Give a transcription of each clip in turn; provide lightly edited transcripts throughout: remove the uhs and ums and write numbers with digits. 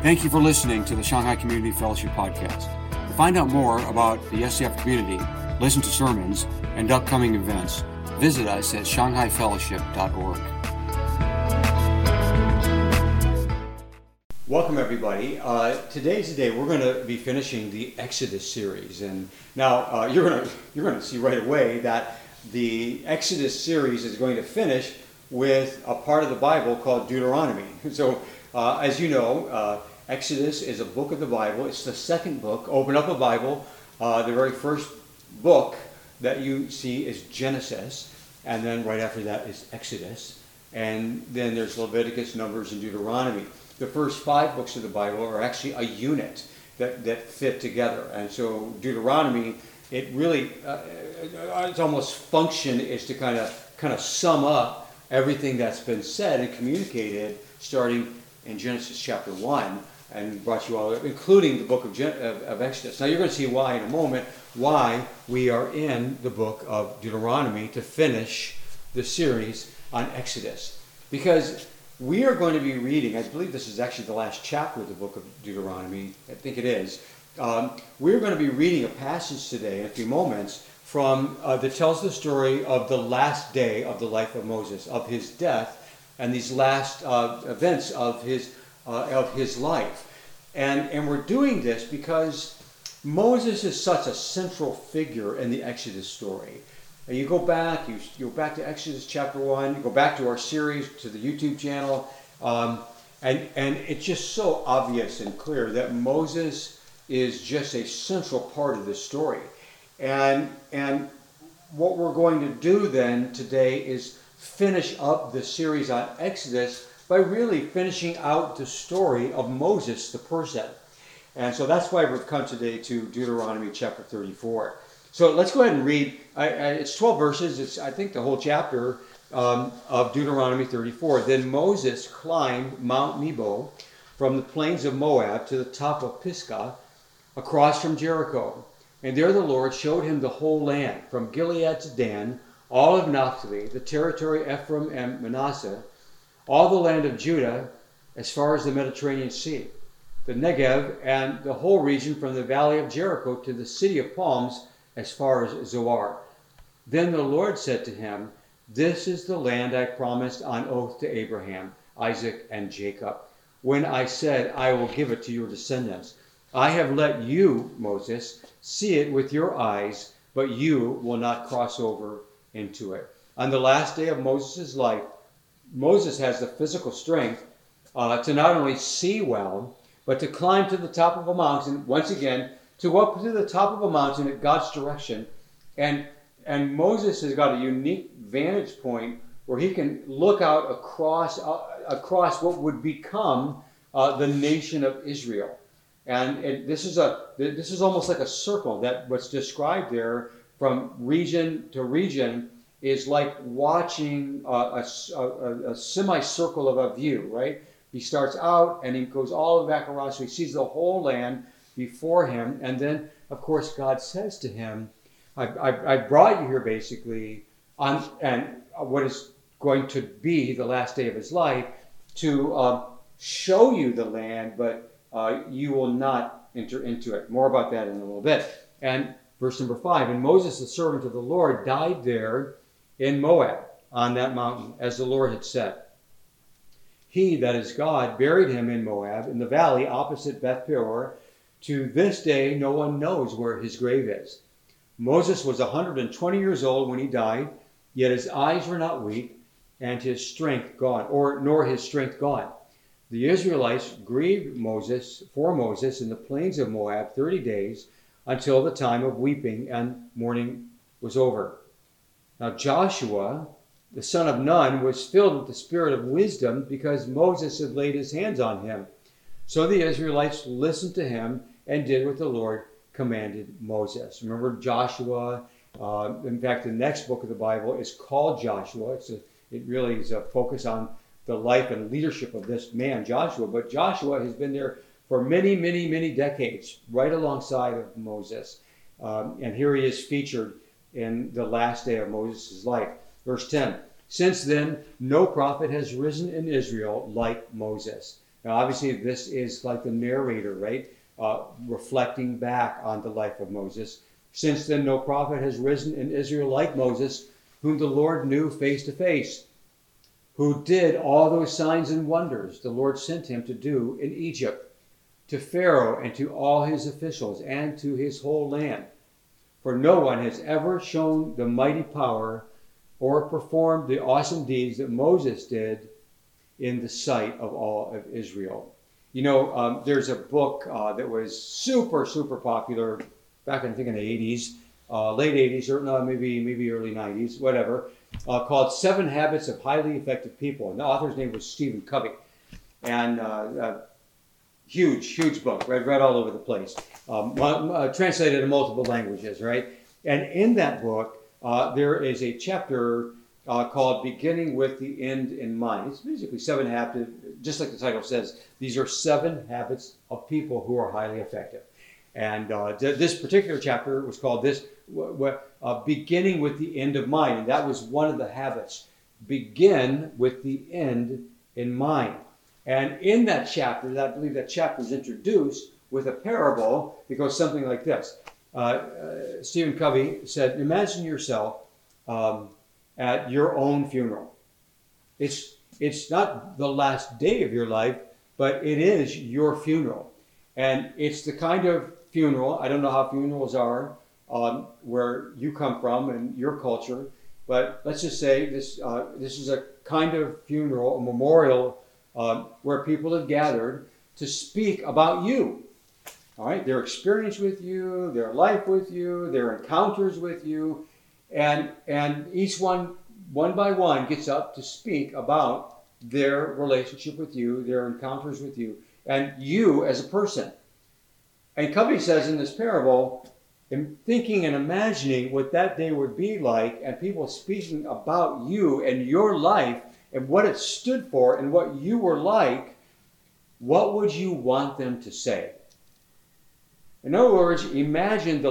Thank you for listening to the Shanghai Community Fellowship Podcast. To find out more about the SCF community, listen to sermons, and upcoming events, visit us at shanghaifellowship.org. Welcome, everybody. Today's the day we're going to be finishing the Exodus series, and now you're going to see right away that the Exodus series is going to finish with a part of the Bible called Deuteronomy. So, as you know, Exodus is a book of the Bible. It's the second book. Open up a Bible. The very first book that you see is Genesis, and then right after that is Exodus, and then there's Leviticus, Numbers, and Deuteronomy. The first 5 books of the Bible are actually a unit that fit together, and so Deuteronomy, it really, its almost function is to kind of sum up everything that's been said and communicated, starting in Genesis chapter 1, and brought you all, including the book of Exodus. Now you're going to see why in a moment, why we are in the book of Deuteronomy to finish the series on Exodus. Because we are going to be reading, I believe this is actually the last chapter of the book of Deuteronomy, I think it is. We're going to be reading a passage today in a few moments from that tells the story of the last day of the life of Moses, of his death, and these last events of his life. And we're doing this because Moses is such a central figure in the Exodus story. And you go back to Exodus chapter 1, you go back to our series, to the YouTube channel, and it's just so obvious and clear that Moses is just a central part of this story. And what we're going to do then today is finish up the series on Exodus by really finishing out the story of Moses, the person. And so that's why we've come today to Deuteronomy chapter 34. So let's go ahead and read. It's 12 verses. It's, I think, the whole chapter of Deuteronomy 34. Then Moses climbed Mount Nebo from the plains of Moab to the top of Pisgah, across from Jericho. And there the Lord showed him the whole land, from Gilead to Dan, all of Naphtali, the territory Ephraim and Manasseh, all the land of Judah, as far as the Mediterranean Sea, the Negev, and the whole region from the valley of Jericho to the city of palms, as far as Zoar. Then the Lord said to him, "This is the land I promised on oath to Abraham, Isaac, and Jacob, when I said, I will give it to your descendants. I have let you, Moses, see it with your eyes, but you will not cross over into it." On the last day of Moses' life, Moses has the physical strength to not only see well, but to climb to the top of a mountain, once again, to go up to the top of a mountain at God's direction. And Moses has got a unique vantage point where he can look out across what would become the nation of Israel. And this is almost like a circle, that what's described there from region to region is like watching a semicircle of a view, right? He starts out and he goes all the way back around, so he sees the whole land before him. And then, of course, God says to him, I brought you here basically on and what is going to be the last day of his life to show you the land, but you will not enter into it. More about that in a little bit. And verse number 5, and Moses, the servant of the Lord, died there in Moab on that mountain, as the Lord had said. He, that is God, buried him in Moab, in the valley opposite Beth Peor. To this day, no one knows where his grave is. Moses was 120 years old when he died, yet his eyes were not weak, and his strength gone, nor his strength gone. The Israelites grieved for Moses in the plains of Moab 30 days, until the time of weeping and mourning was over. Now Joshua, the son of Nun, was filled with the spirit of wisdom because Moses had laid his hands on him. So the Israelites listened to him and did what the Lord commanded Moses. Remember Joshua, in fact, the next book of the Bible is called Joshua. It really is a focus on the life and leadership of this man, Joshua. But Joshua has been there for many, many, many decades, right alongside of Moses. And here he is featured in the last day of Moses' life. Verse 10, since then, no prophet has risen in Israel like Moses, Now, obviously, this is like the narrator, right? Reflecting back on the life of Moses. Since then, no prophet has risen in Israel like Moses, whom the Lord knew face to face, who did all those signs and wonders the Lord sent him to do in Egypt, to Pharaoh and to all his officials and to his whole land. For no one has ever shown the mighty power or performed the awesome deeds that Moses did in the sight of all of Israel. You know, there's a book that was super, super popular back in, I think, in the 80s, late 80s, or no, maybe early 90s, whatever, called 7 Habits of Highly Effective People. And the author's name was Stephen Covey. And huge book, read all over the place, translated in multiple languages, right? And in that book, there is a chapter called Beginning with the End in Mind. It's basically 7 habits, just like the title says, these are 7 habits of people who are highly effective. And this particular chapter was called Beginning with the End of Mind. And that was one of the habits. Begin with the end in mind. And in that chapter, I believe that chapter is introduced with a parable that goes something like this. Stephen Covey said, imagine yourself at your own funeral. It's not the last day of your life, but it is your funeral. And it's the kind of funeral, I don't know how funerals are where you come from and your culture, but let's just say this is a kind of funeral, a memorial, where people have gathered to speak about you. All right, their experience with you, their life with you, their encounters with you, and each one by one gets up to speak about their relationship with you, their encounters with you, and you as a person. And Covey says in this parable, in thinking and imagining what that day would be like, and people speaking about you and your life and what it stood for and what you were like, what would you want them to say? In other words, imagine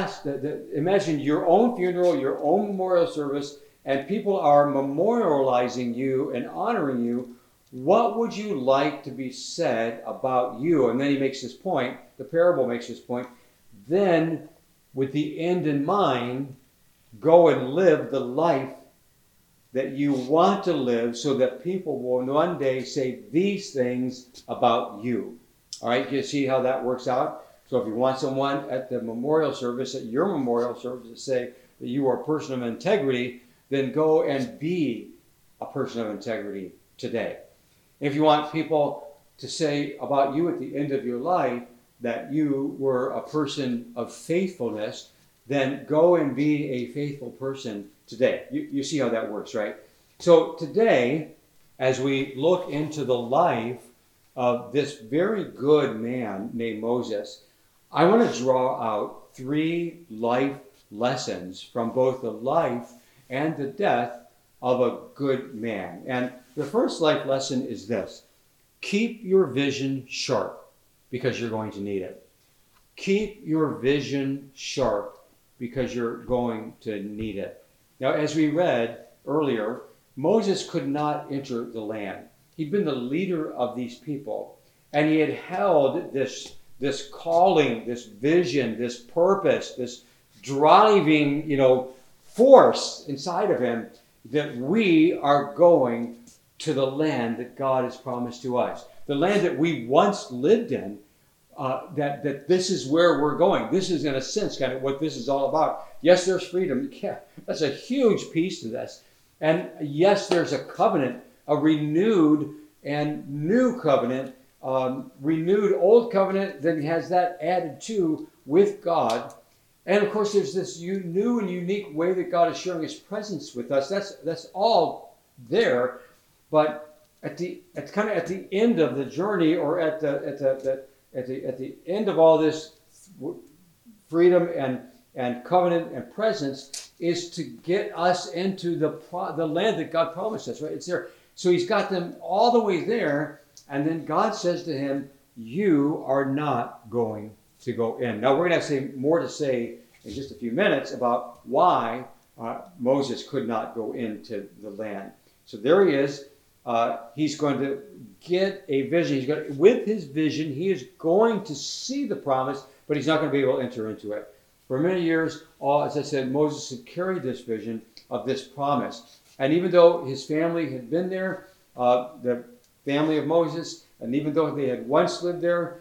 imagine your own funeral, your own memorial service, and people are memorializing you and honoring you. What would you like to be said about you? And then he makes this point, the parable makes this point. Then, with the end in mind, go and live the life that you want to live so that people will one day say these things about you. All right, you see how that works out? So if you want someone at the memorial service, at your memorial service, to say that you are a person of integrity, then go and be a person of integrity today. If you want people to say about you at the end of your life that you were a person of faithfulness, then go and be a faithful person today. You see how that works, right? So today, as we look into the life of this very good man named Moses, I want to draw out 3 life lessons from both the life and the death of a good man. And the first life lesson is this: keep your vision sharp because you're going to need it. Keep your vision sharp because you're going to need it. Now, as we read earlier, Moses could not enter the land. He'd been the leader of these people, and he had held this calling, this vision, this purpose, this driving, force inside of him that we are going to the land that God has promised to us. The land that we once lived in, that this is where we're going. This is, in a sense, kind of what this is all about. Yes, there's freedom. Yeah, that's a huge piece to this. And yes, there's a covenant, a renewed and new covenant, renewed old covenant that has that added to with God. And of course, there's this new and unique way that God is showing his presence with us. That's all there. But at the end of the journey, or at the end of all this freedom and covenant and presence, is to get us into the land that God promised us. Right? It's there. So he's got them all the way there, and then God says to him, "You are not going to go in." Now we're going to have more to say in just a few minutes about why Moses could not go into the land. So there he is. he's going to get a vision. With his vision, he is going to see the promise, but he's not going to be able to enter into it. For many years, as I said, Moses had carried this vision of this promise. And even though his family had been there, the family of Moses, and even though they had once lived there,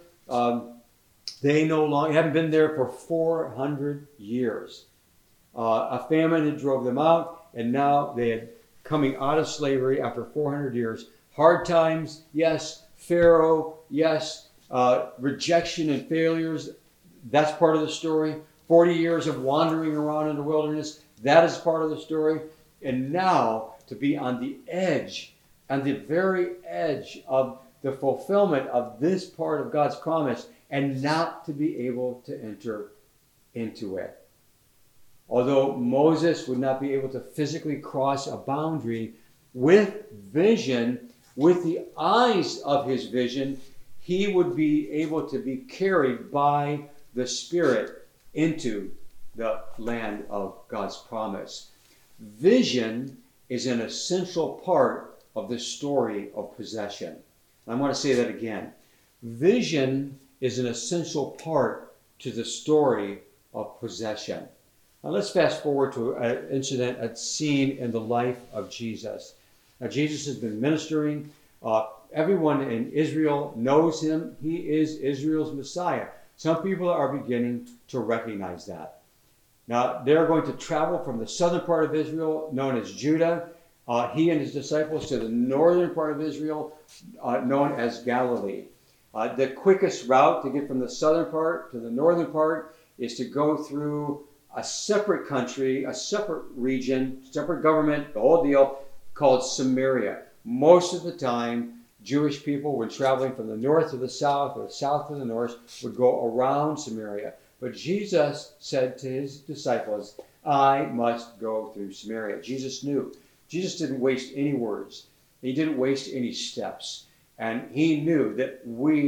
they no longer haven't been there for 400 years. A famine had drove them out, and now they had coming out of slavery after 400 years. Hard times, yes. Pharaoh, yes. Rejection and failures, that's part of the story. 40 years of wandering around in the wilderness, that is part of the story. And now to be on the edge, on the very edge of the fulfillment of this part of God's promise, and not to be able to enter into it. Although Moses would not be able to physically cross a boundary, with vision, with the eyes of his vision, he would be able to be carried by the Spirit into the land of God's promise. Vision is an essential part of the story of possession. I want to say that again. Vision is an essential part to the story of possession. Now let's fast forward to an incident, a scene in the life of Jesus. Now Jesus has been ministering. Everyone in Israel knows him. He is Israel's Messiah. Some people are beginning to recognize that. Now they're going to travel from the southern part of Israel, known as Judah, he and his disciples, to the northern part of Israel, known as Galilee. The quickest route to get from the southern part to the northern part is to go through a separate country, a separate region, separate government, the whole deal, called Samaria. Most of the time, Jewish people, when traveling from the north to the south or south to the north, would go around Samaria. But Jesus said to his disciples, I must go through Samaria. Jesus knew. Jesus didn't waste any words. He didn't waste any steps. And he knew that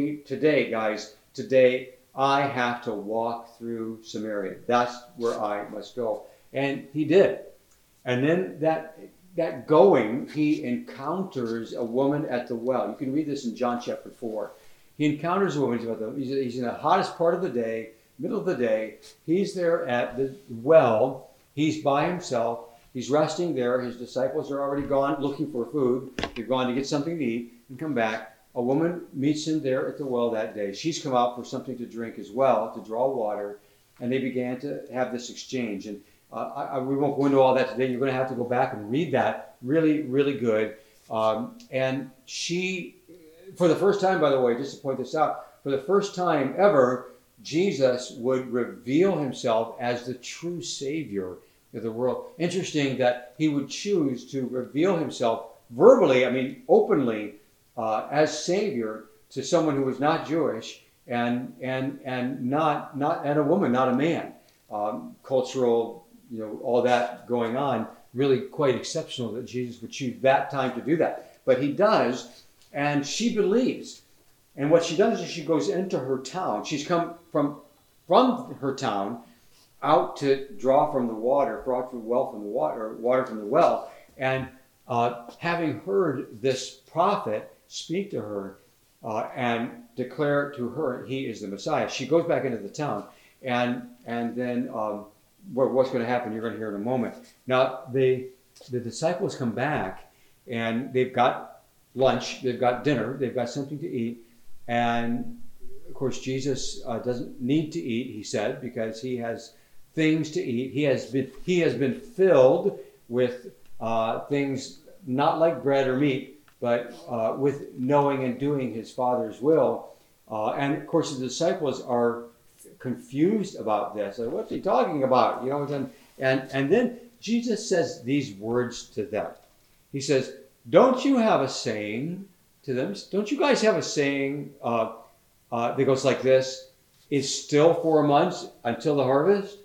today I have to walk through Samaria. That's where I must go. And he did. And then that going, he encounters a woman at the well. You can read this in John chapter 4. He encounters a woman. He's in the hottest part of the day, middle of the day. He's there at the well. He's by himself. He's resting there. His disciples are already gone looking for food. They're gone to get something to eat and come back. A woman meets him there at the well that day. She's come out for something to drink as well, to draw water. And they began to have this exchange. And we won't go into all that today. You're going to have to go back and read that. Really, really good. And she, for the first time, by the way, just to point this out, for the first time ever, Jesus would reveal himself as the true Savior of the world. Interesting that he would choose to reveal himself verbally, openly, as Savior to someone who was not Jewish and not a woman, not a man. Cultural, all that going on, really quite exceptional that Jesus would choose that time to do that. But he does, and she believes. And what she does is she goes into her town. She's come from her town out to draw from the water, water from the well. And having heard this prophet speak to her and declare to her he is the Messiah, she goes back into the town. And then what's going to happen, you're going to hear in a moment. Now, the disciples come back, and they've got lunch, they've got dinner, they've got something to eat. And, of course, Jesus doesn't need to eat, he said, because he has things to eat. He has been filled with things not like bread or meat, but with knowing and doing his Father's will. And, of course, the disciples are confused about this. Like, what's he talking about? And then Jesus says these words to them. He says, don't you have a saying to them? Don't you guys have a saying that goes like this? It's still 4 months until the harvest?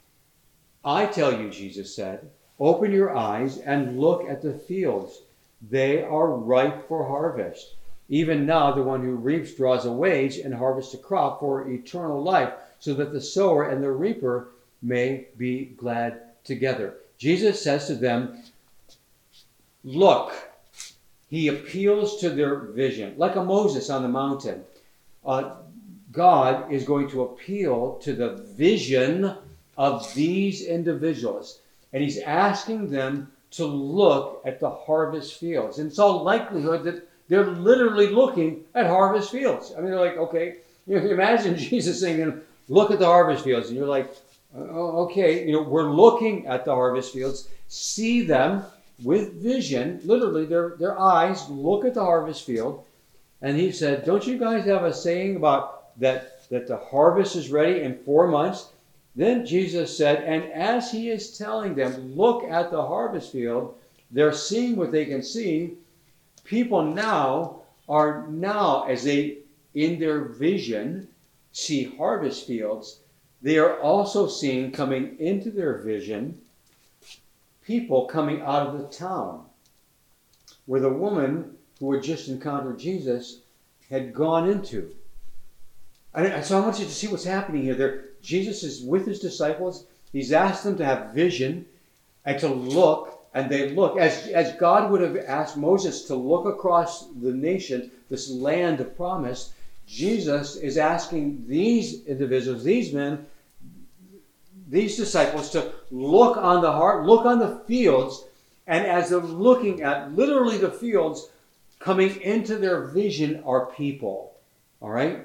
I tell you, Jesus said, open your eyes and look at the fields. They are ripe for harvest. Even now, the one who reaps draws a wage and harvests a crop for eternal life, so that the sower and the reaper may be glad together. Jesus says to them, look, He appeals to their vision, like a Moses on the mountain. God is going to appeal to the vision of these individuals. And he's asking them to look at the harvest fields. And it's all likelihood that they're literally looking at harvest fields. I mean, they're like, okay, you know, imagine Jesus saying, look at the harvest fields. And you're like, oh, okay, you know, we're looking at the harvest fields, see them with vision, literally their eyes look at the harvest field. And he said, don't you guys have a saying about that the harvest is ready in 4 months? Then Jesus said, and as he is telling them, look at the harvest field, they're seeing what they can see. People now, as they, in their vision, see harvest fields, they are also seeing, coming into their vision, people coming out of the town where the woman who had just encountered Jesus had gone into. And so I want you to see what's happening here. Jesus is with his disciples. He's asked them to have vision and to look, and they look. As God would have asked Moses to look across the nation, this land of promise, Jesus is asking these individuals, these men, these disciples to look on the heart, look on the fields, and as they're looking at literally the fields, coming into their vision are people. All right?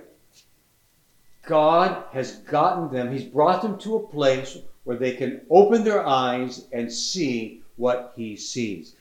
God has gotten them, he's brought them to a place where they can open their eyes and see what he sees.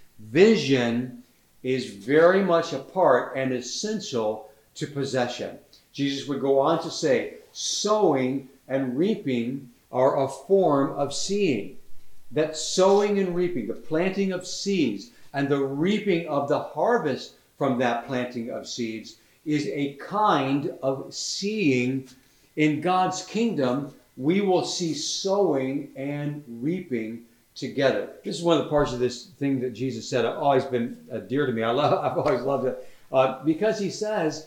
Vision is very much a part and essential to possession. Jesus would go on to say, sowing and reaping are a form of seeing. That sowing and reaping, the planting of seeds and the reaping of the harvest from that planting of seeds is a kind of seeing. In God's kingdom, we will see sowing and reaping together. This is one of the parts of this thing that Jesus said I've always been dear to me. I've always loved it. Because he says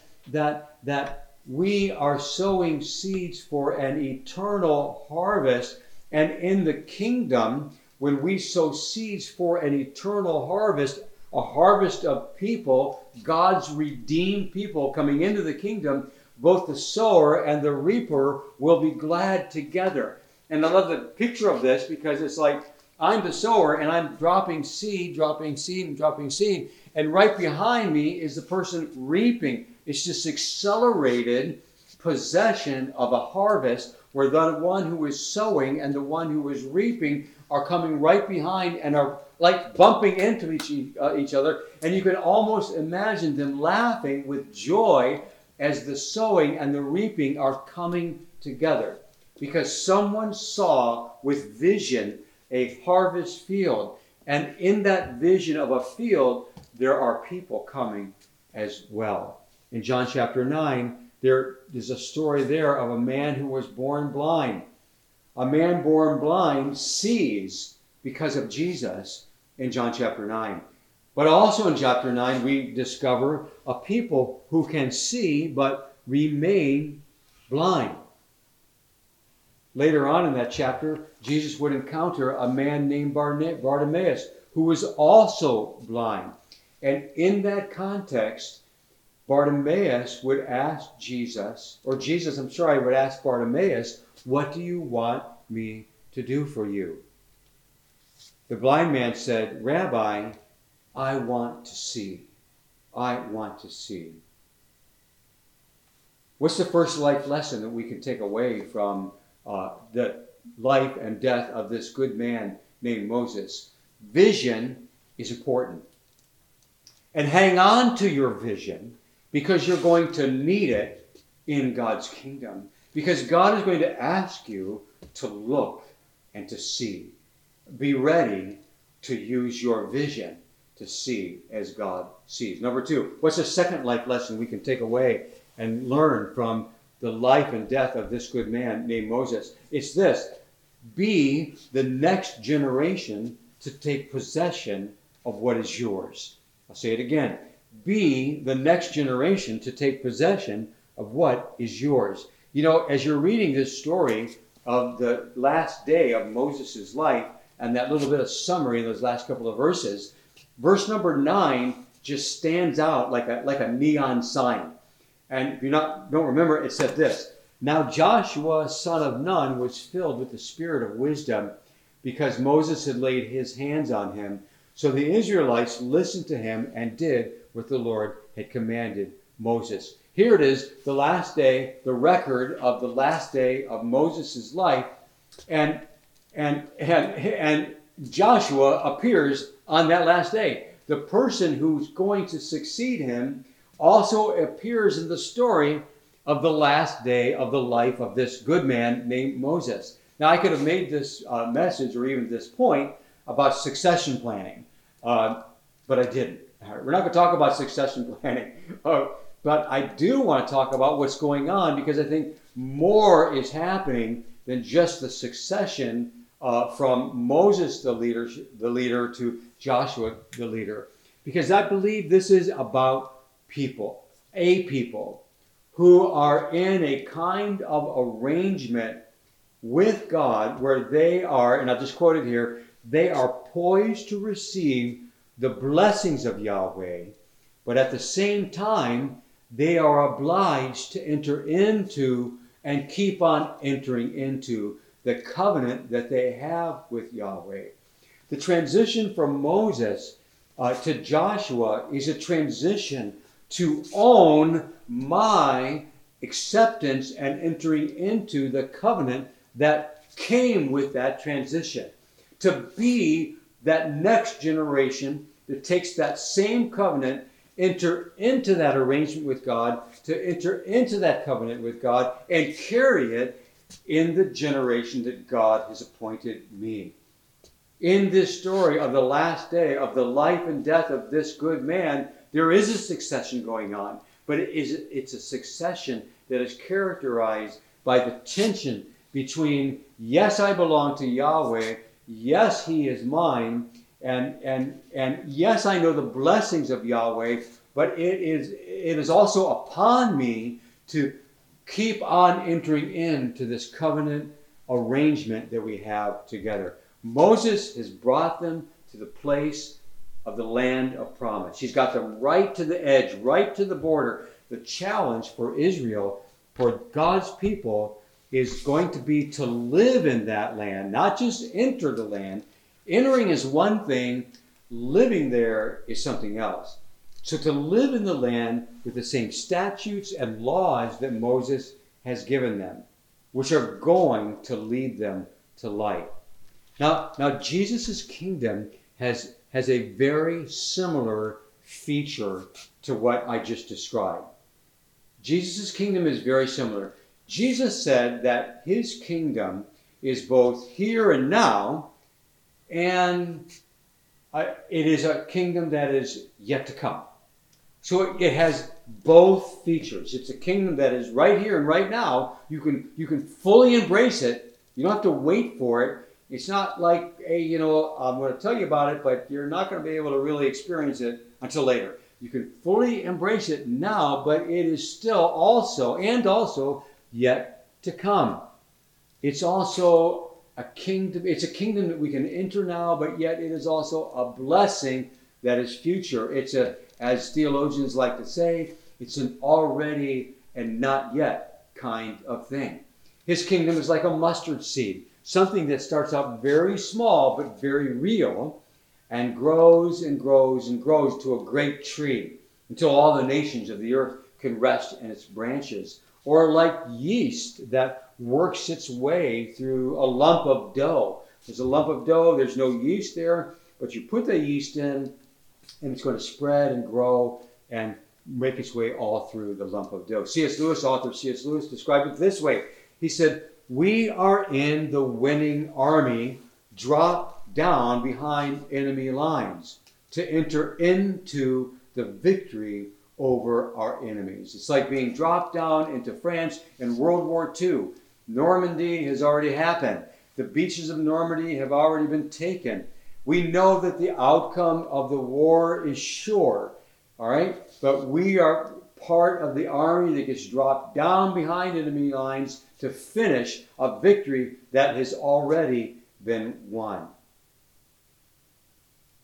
that we are sowing seeds for an eternal harvest. And in the kingdom, when we sow seeds for an eternal harvest, a harvest of people, God's redeemed people coming into the kingdom, both the sower and the reaper will be glad together. And I love the picture of this because it's like I'm the sower and I'm dropping seed, and dropping seed. And right behind me is the person reaping. It's this accelerated possession of a harvest where the one who is sowing and the one who is reaping are coming right behind and are like bumping into each other. And you can almost imagine them laughing with joy as the sowing and the reaping are coming together. Because someone saw with vision a harvest field. And in that vision of a field, there are people coming as well. In John chapter 9, there is a story there of a man who was born blind. A man born blind sees because of Jesus in John chapter 9. But also in chapter 9, we discover a people who can see but remain blind. Later on in that chapter, Jesus would encounter a man named Bartimaeus, who was also blind. And in that context, Bartimaeus would ask Jesus, or Jesus, would ask Bartimaeus, what do you want me to do for you? The blind man said, Rabbi, I want to see. I want to see. What's the first life lesson that we can take away from the life and death of this good man named Moses? Vision is important. And hang on to your vision because you're going to need it in God's kingdom. Because God is going to ask you to look and to see. Be ready to use your vision to see as God sees. Number 2, what's the second life lesson we can take away and learn from the life and death of this good man named Moses? It's this: be the next generation to take possession of what is yours. I'll say it again. Be the next generation to take possession of what is yours. You know, as you're reading this story of the last day of Moses' life and that little bit of summary in those last couple of verses, verse number 9 just stands out like a neon sign. And if you don't remember, it said this: "Now Joshua, son of Nun, was filled with the spirit of wisdom, because Moses had laid his hands on him. So the Israelites listened to him and did what the Lord had commanded Moses." Here it is, the last day, the record of the last day of Moses' life, and Joshua appears on that last day. The person who's going to succeed him also appears in the story of the last day of the life of this good man named Moses. Now, I could have made this message, or even this point, about succession planning, but I didn't. We're not going to talk about succession planning, but I do want to talk about what's going on, because I think more is happening than just the succession from Moses, the leader, to Joshua, the leader. Because I believe this is about people, a people who are in a kind of arrangement with God where they are, and I'll just quote it here, they are poised to receive the blessings of Yahweh, but at the same time, they are obliged to enter into and keep on entering into the covenant that they have with Yahweh. The transition from Moses to Joshua is a transition to own my acceptance and entering into the covenant that came with that transition. To be that next generation that takes that same covenant, enter into that arrangement with God, to enter into that covenant with God, and carry it in the generation that God has appointed me. In this story of the last day of the life and death of this good man, there is a succession going on, but it's a succession that is characterized by the tension between, yes, I belong to Yahweh, yes, he is mine, and yes, I know the blessings of Yahweh, but it is also upon me to keep on entering into this covenant arrangement that we have together. Moses has brought them to the place of the land of promise. He's got them right to the edge, right to the border. The challenge for Israel, for God's people, is going to be to live in that land, not just enter the land. Entering is one thing, living there is something else. So to live in the land with the same statutes and laws that Moses has given them, which are going to lead them to life. Now Jesus' kingdom has a very similar feature to what I just described. Jesus' kingdom is very similar. Jesus said that his kingdom is both here and now, and it is a kingdom that is yet to come. So it has both features. It's a kingdom that is right here and right now. You can fully embrace it. You don't have to wait for it. It's not like, hey, I'm going to tell you about it, but you're not going to be able to really experience it until later. You can fully embrace it now, but it is still also yet to come. It's also a kingdom. It's a kingdom that we can enter now, but yet it is also a blessing that is future. It's as theologians like to say, it's an already and not yet kind of thing. His kingdom is like a mustard seed, something that starts out very small but very real, and grows and grows and grows to a great tree until all the nations of the earth can rest in its branches. Or like yeast that works its way through a lump of dough. There's a lump of dough, there's no yeast there, but you put the yeast in, and it's going to spread and grow and make its way all through the lump of dough. C.S. Lewis, author C.S. Lewis, described it this way. He said, "We are in the winning army, drop down behind enemy lines to enter into the victory over our enemies." It's like being dropped down into France in World War II. Normandy has already happened. The beaches of Normandy have already been taken. We know that the outcome of the war is sure, all right? But we are part of the army that gets dropped down behind enemy lines to finish a victory that has already been won.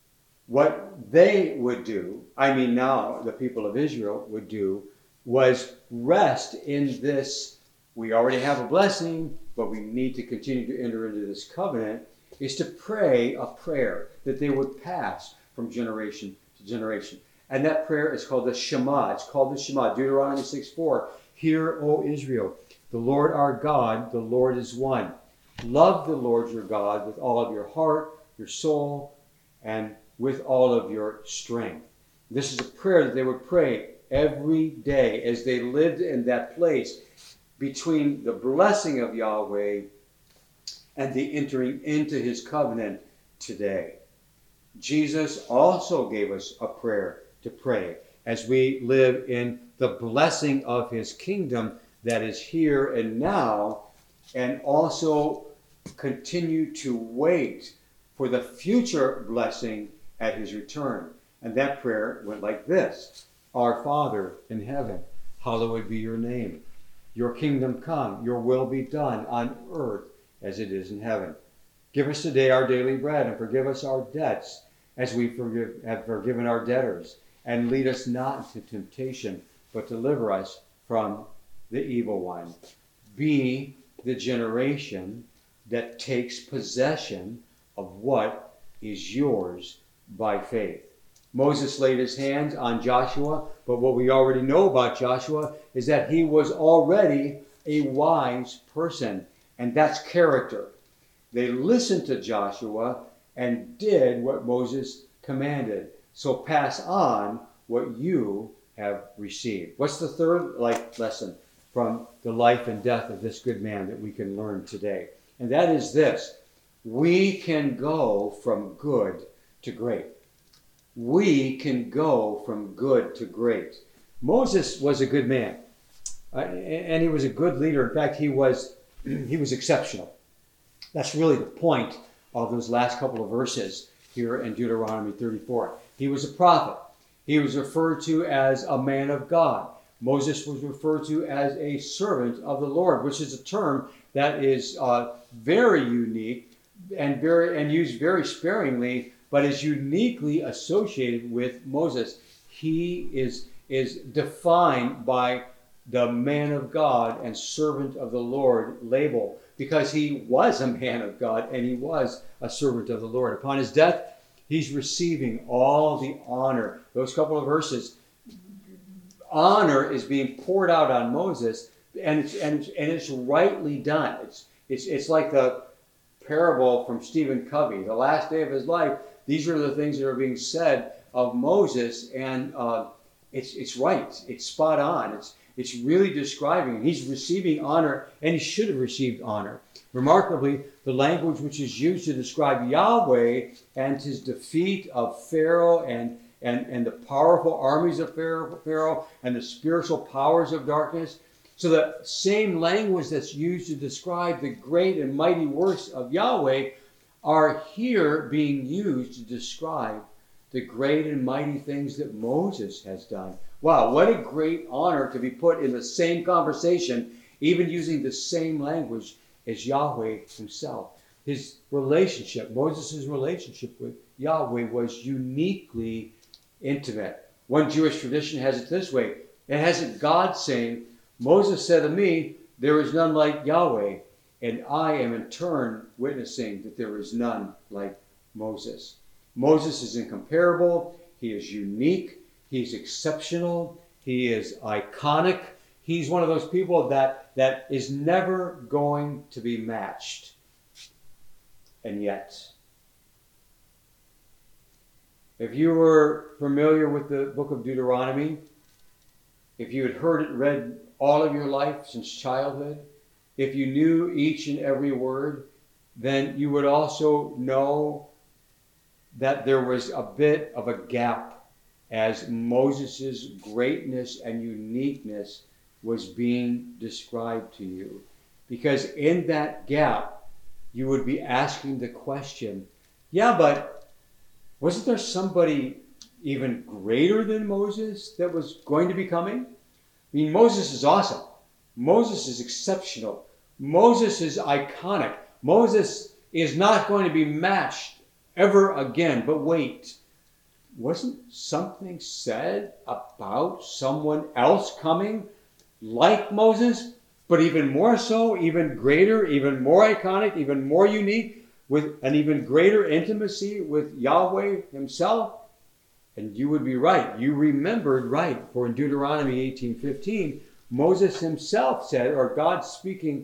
what they would do, I mean now the people of Israel would do, was rest in this. We already have a blessing, but we need to continue to enter into this covenant, is to pray a prayer that they would pass from generation to generation. And that prayer is called the Shema. It's called the Shema. Deuteronomy 6:4. Hear, O Israel, the Lord our God, the Lord is one. Love the Lord your God with all of your heart, your soul, and with all of your strength. This is a prayer that they would pray every day as they lived in that place between the blessing of Yahweh and the entering into his covenant today. Jesus also gave us a prayer to pray as we live in the blessing of his kingdom that is here and now, and also continue to wait for the future blessing at his return. And that prayer went like this: Our Father in heaven, hallowed be your name. Your kingdom come, your will be done on earth as it is in heaven. Give us today our daily bread, and forgive us our debts as we have forgiven our debtors. And lead us not into temptation, but deliver us from the evil one. Be the generation that takes possession of what is yours by faith. Moses laid his hands on Joshua, but what we already know about Joshua is that he was already a wise person, and that's character. They listened to Joshua and did what Moses commanded. So pass on what you have received. What's the third lesson from the life and death of this good man that we can learn today? And that is this: we can go from good to great. We can go from good to great. Moses was a good man, and he was a good leader. In fact, he was exceptional. That's really the point of those last couple of verses here in Deuteronomy 34. He was a prophet. He was referred to as a man of God. Moses was referred to as a servant of the Lord, which is a term that is very unique and used very sparingly, but is uniquely associated with Moses. He is defined by the man of God and servant of the Lord label, because he was a man of God and he was a servant of the Lord. Upon his death, he's receiving all the honor. Those couple of verses, honor is being poured out on Moses, and it's rightly done. It's like the parable from Stephen Covey, the last day of his life. These are the things that are being said of Moses, and it's right. It's spot on. It's really describing. He's receiving honor, and he should have received honor. Remarkably, the language which is used to describe Yahweh and his defeat of Pharaoh and the powerful armies of Pharaoh and the spiritual powers of darkness. So the same language that's used to describe the great and mighty works of Yahweh are here being used to describe the great and mighty things that Moses has done. Wow, what a great honor to be put in the same conversation, even using the same language as Yahweh himself. His relationship, Moses' relationship with Yahweh, was uniquely intimate. One Jewish tradition has it this way. It has it God saying, Moses said of me, there is none like Yahweh, and I am in turn witnessing that there is none like Moses. Moses is incomparable. He is unique. He's exceptional. He is iconic. He's one of those people that is never going to be matched. And yet, if you were familiar with the book of Deuteronomy, if you had heard it read all of your life since childhood, if you knew each and every word, then you would also know that there was a bit of a gap as Moses' greatness and uniqueness was being described to you. Because in that gap, you would be asking the question, yeah, but wasn't there somebody even greater than Moses that was going to be coming? I mean, Moses is awesome. Moses is exceptional. Moses is iconic. Moses is not going to be matched ever again. But wait, wasn't something said about someone else coming like Moses, but even more so, even greater, even more iconic, even more unique, with an even greater intimacy with Yahweh himself? And you would be right. You remembered right. For in Deuteronomy 18:15, Moses himself said, or God speaking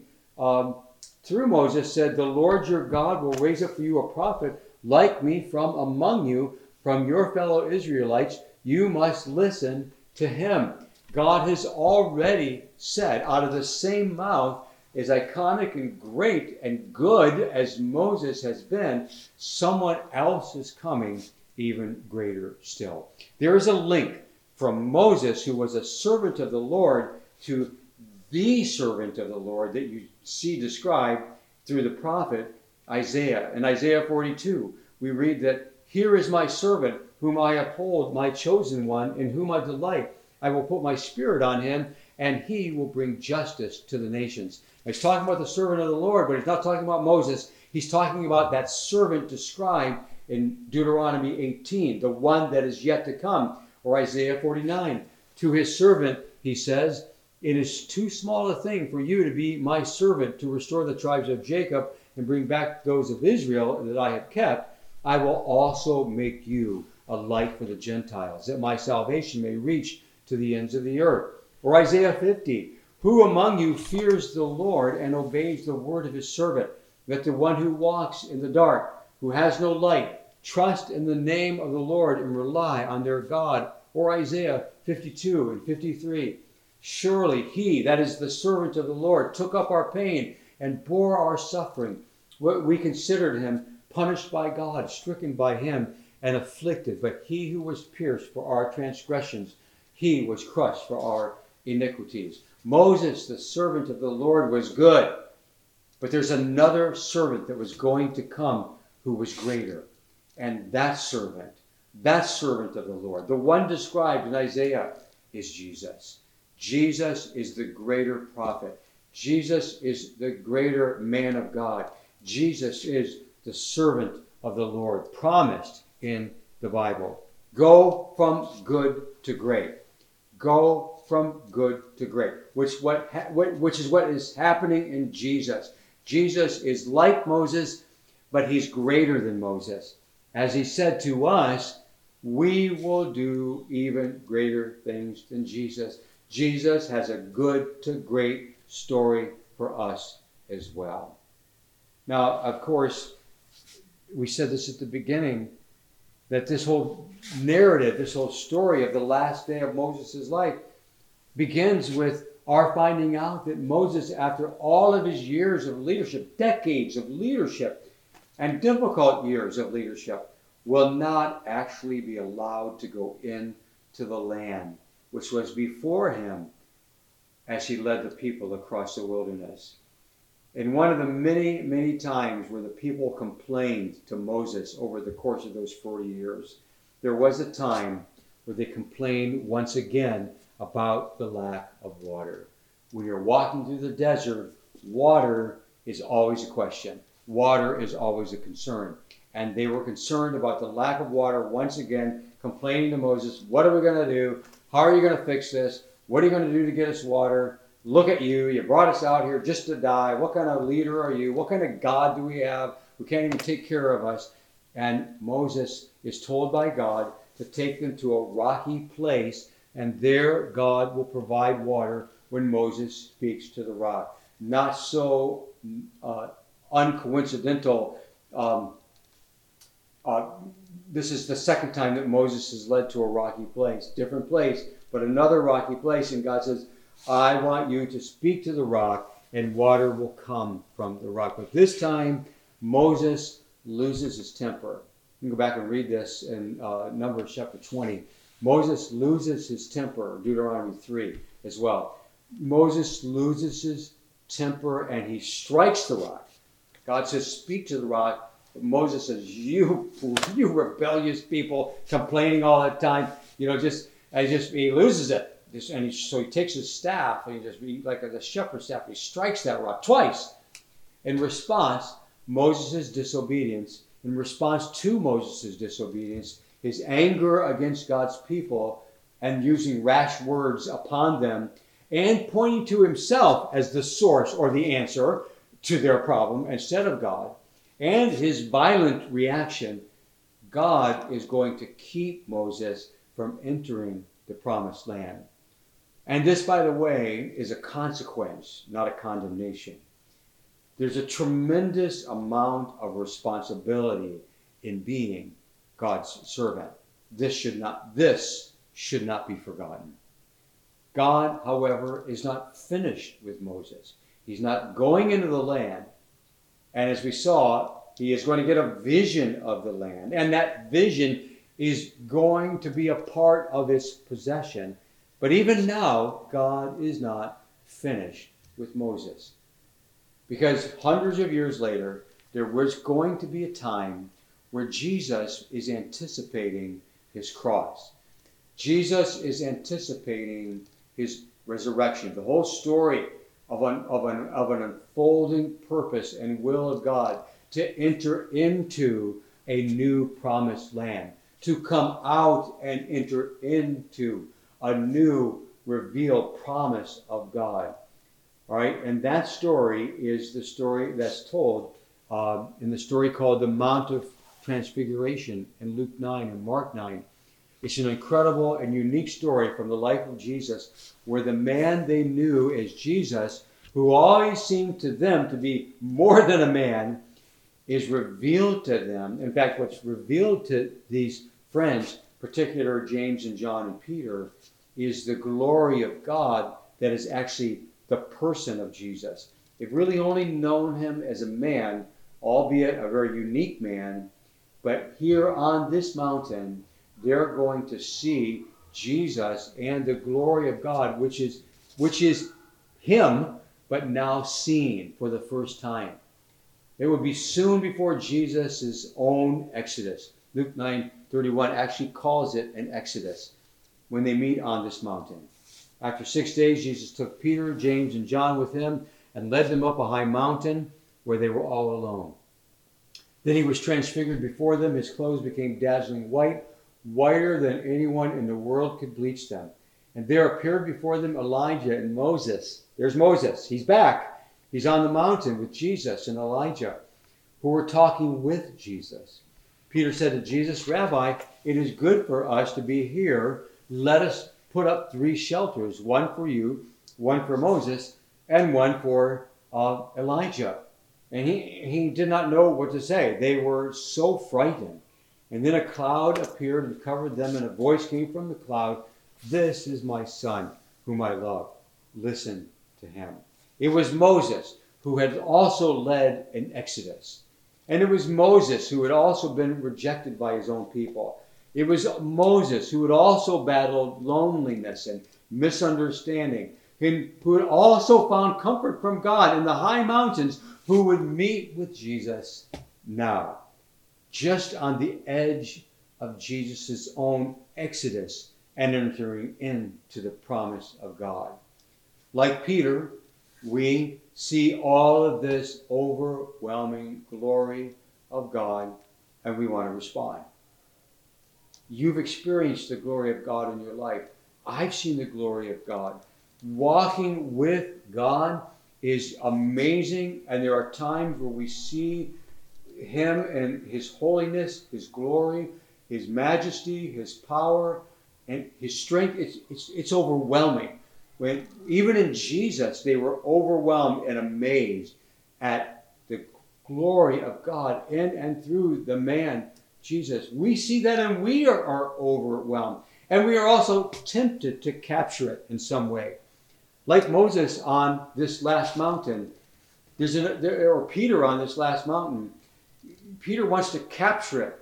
through Moses said, the Lord your God will raise up for you a prophet like me from among you, from your fellow Israelites. You must listen to him. God has already said, out of the same mouth, as iconic and great and good as Moses has been, someone else is coming even greater still. There is a link from Moses, who was a servant of the Lord, to the servant of the Lord that you see described through the prophet Isaiah. In Isaiah 42, we read that, here is my servant, whom I uphold, my chosen one, in whom I delight. I will put my spirit on him, and he will bring justice to the nations. He's talking about the servant of the Lord, but he's not talking about Moses. He's talking about that servant described in Deuteronomy 18, the one that is yet to come, or Isaiah 49. To his servant, he says, it is too small a thing for you to be my servant, to restore the tribes of Jacob and bring back those of Israel that I have kept. I will also make you a light for the Gentiles, that my salvation may reach to the ends of the earth. Or Isaiah 50, who among you fears the Lord and obeys the word of his servant? Let the one who walks in the dark, who has no light, trust in the name of the Lord and rely on their God. Or Isaiah 52 and 53. Surely he, that is the servant of the Lord, took up our pain and bore our suffering. We considered him punished by God, stricken by him, and afflicted. But he who was pierced for our transgressions, he was crushed for our iniquities. Moses, the servant of the Lord, was good. But there's another servant that was going to come who was greater. And that servant of the Lord, the one described in Isaiah, is Jesus. Jesus is the greater prophet. Jesus is the greater man of God. Jesus is the servant of the Lord, promised in the Bible. Go from good to great. Go from good to great, which is what is happening in Jesus. Jesus is like Moses, but he's greater than Moses. As he said to us, we will do even greater things than Jesus. Jesus has a good to great story for us as well. Now, of course, we said this at the beginning, that this whole narrative, this whole story of the last day of Moses' life begins with our finding out that Moses, after all of his years of leadership, decades of leadership, and difficult years of leadership, will not actually be allowed to go into the land which was before him as he led the people across the wilderness. And one of the many, many times where the people complained to Moses over the course of those 40 years, there was a time where they complained once again about the lack of water. When you're walking through the desert, water is always a question. Water is always a concern. And they were concerned about the lack of water, once again, complaining to Moses, what are we going to do? How are you going to fix this? What are you going to do to get us water? Look at you. You brought us out here just to die. What kind of leader are you? What kind of God do we have who can't even take care of us? And Moses is told by God to take them to a rocky place, and there God will provide water when Moses speaks to the rock. Not so uncoincidental. This is the second time that Moses is led to a rocky place. Different place, but another rocky place. And God says, I want you to speak to the rock, and water will come from the rock. But this time, Moses loses his temper. You can go back and read this in Numbers chapter 20. Moses loses his temper, Deuteronomy 3 as well. Moses loses his temper and he strikes the rock. God says, speak to the rock. But Moses says, you rebellious people complaining all the time. He loses it. So he takes his staff, and like a shepherd's staff, he strikes that rock twice. In response to Moses' disobedience, his anger against God's people and using rash words upon them, and pointing to himself as the source or the answer to their problem instead of God, and his violent reaction, God is going to keep Moses from entering the promised land. And this, by the way, is a consequence, not a condemnation. There's a tremendous amount of responsibility in being God's servant. This should not be forgotten. God, however, is not finished with Moses. He's not going into the land. And as we saw, he is going to get a vision of the land. And that vision is going to be a part of its possession. But even now, God is not finished with Moses. Because hundreds of years later, there was going to be a time where Jesus is anticipating his cross. Jesus is anticipating his resurrection. The whole story of an unfolding purpose and will of God to enter into a new promised land, to come out and enter into a new revealed promise of God. All right, and that story is the story that's told in the story called the Mount of Transfiguration in Luke 9 and Mark 9. It's an incredible and unique story from the life of Jesus, where the man they knew as Jesus, who always seemed to them to be more than a man, is revealed to them. In fact, what's revealed to these friends, particularly James and John and Peter, is the glory of God that is actually the person of Jesus. They've really only known him as a man, albeit a very unique man, but here on this mountain, they're going to see Jesus and the glory of God, which is him, but now seen for the first time. It will be soon before Jesus' own exodus. Luke 9:31 actually calls it an exodus when they meet on this mountain. After 6 days, Jesus took Peter, James, and John with him and led them up a high mountain where they were all alone. Then he was transfigured before them. His clothes became dazzling white, whiter than anyone in the world could bleach them. And there appeared before them Elijah and Moses. There's Moses. He's back. He's on the mountain with Jesus and Elijah, who were talking with Jesus. Peter said to Jesus, "Rabbi, it is good for us to be here. Let us put up 3 shelters, one for you, one for Moses, and one for Elijah." And he did not know what to say. They were so frightened. And then a cloud appeared and covered them, and a voice came from the cloud, "This is my son, whom I love. Listen to him." It was Moses who had also led an exodus. And it was Moses who had also been rejected by his own people. It was Moses who had also battled loneliness and misunderstanding, and who had also found comfort from God in the high mountains, who would meet with Jesus now, just on the edge of Jesus' own exodus and entering into the promise of God. Like Peter, we see all of this overwhelming glory of God, and we want to respond. You've experienced the glory of God in your life. I've seen the glory of God. Walking with God is amazing, and there are times where we see him and his holiness, his glory, his majesty, his power, and his strength. It's overwhelming. When even in Jesus, they were overwhelmed and amazed at the glory of God in and through the man Jesus. We see that, and we are overwhelmed, and we are also tempted to capture it in some way. Like Moses on this last mountain, or Peter on this last mountain, Peter wants to capture it.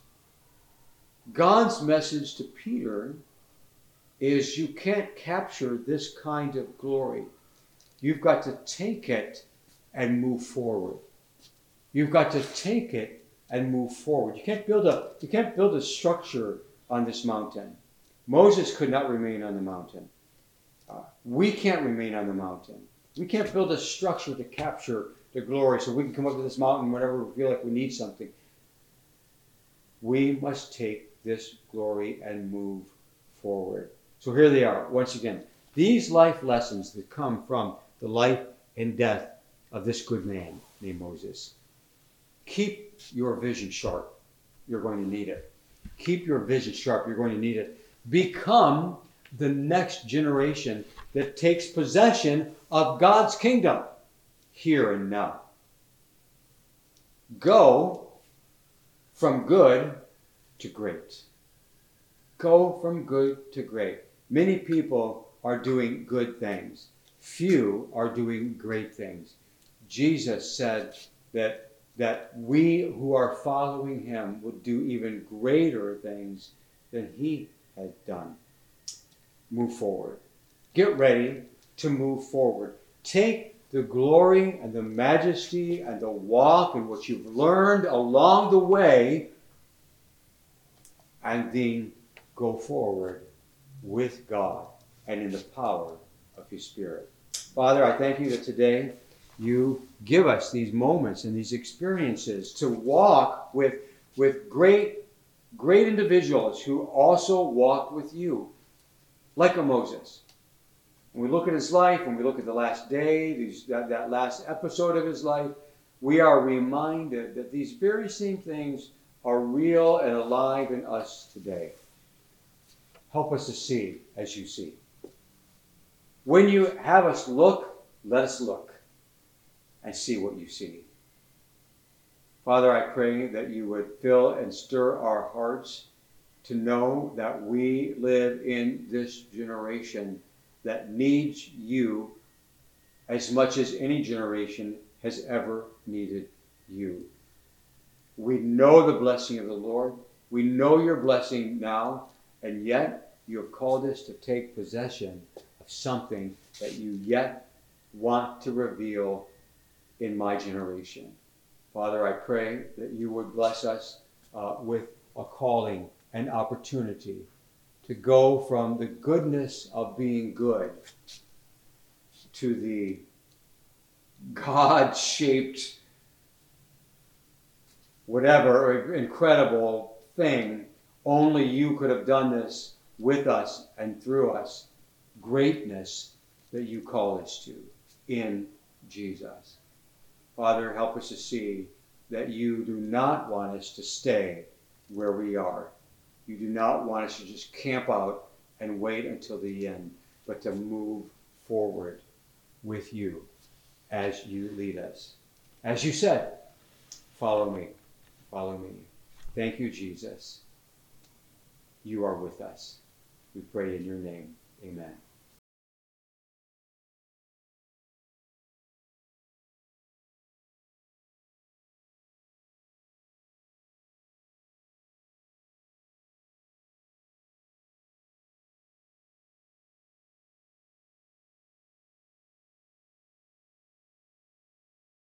God's message to Peter is, you can't capture this kind of glory. You've got to take it and move forward. You've got to take it and move forward. You can't build a structure on this mountain. Moses could not remain on the mountain. We can't remain on the mountain. We can't build a structure to capture the glory so we can come up to this mountain whenever we feel like we need something. We must take this glory and move forward. So here they are, once again. These life lessons that come from the life and death of this good man named Moses. Keep your vision sharp. You're going to need it. Keep your vision sharp. You're going to need it. Become the next generation that takes possession of God's kingdom here and now. Go from good to great. Go from good to great. Many people are doing good things. Few are doing great things. Jesus said that we who are following him would do even greater things than he had done. Move forward. Get ready to move forward. Take the glory and the majesty and the walk and what you've learned along the way, and then go forward with God and in the power of his Spirit. Father, I thank you that today you give us these moments and these experiences to walk with great individuals who also walk with you, like a Moses. When we look at his life, when we look at the last day, that last episode of his life, we are reminded that these very same things are real and alive in us today. Help us to see as you see. When you have us look, let us look and see what you see. Father, I pray that you would fill and stir our hearts to know that we live in this generation that needs you as much as any generation has ever needed you. We know the blessing of the Lord. We know your blessing now, and yet you have called us to take possession of something that you yet want to reveal in my generation. Father, I pray that you would bless us with a calling and opportunity to go from the goodness of being good to the God-shaped whatever incredible thing. Only you could have done this with us and through us. Greatness that you call us to in Jesus. Father, help us to see that you do not want us to stay where we are. You do not want us to just camp out and wait until the end, but to move forward with you as you lead us. As you said, follow me, follow me. Thank you, Jesus. You are with us. We pray in your name. Amen.